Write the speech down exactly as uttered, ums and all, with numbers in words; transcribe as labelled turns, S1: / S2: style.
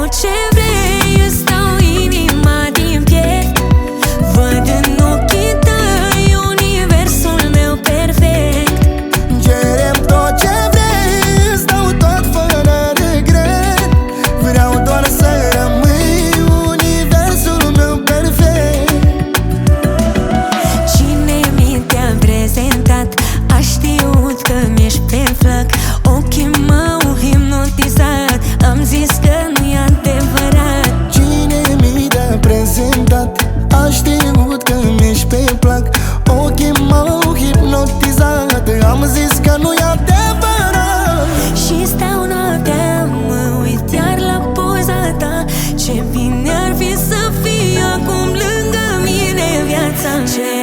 S1: tot ce vrei, îți dau inima din piept. Văd în ochii tăi universul meu perfect.
S2: Cerem tot ce vrei, îți dau tot fără regret. Vreau doar să rămâi universul meu perfect.
S1: Cine mi te-a prezentat a știut că mi-ești pe plac. Ochii m-au hipnotizat, am zis că nu-i adevărat.
S2: Cine mi te-a prezentat a știut că mi-ești pe plac. Ochii m-au hipnotizat, am zis că nu-i adevărat.
S1: Și stau noaptea, mă uit iar la poza ta. Ce bine ar fi să fii acum lângă mine, viața mea.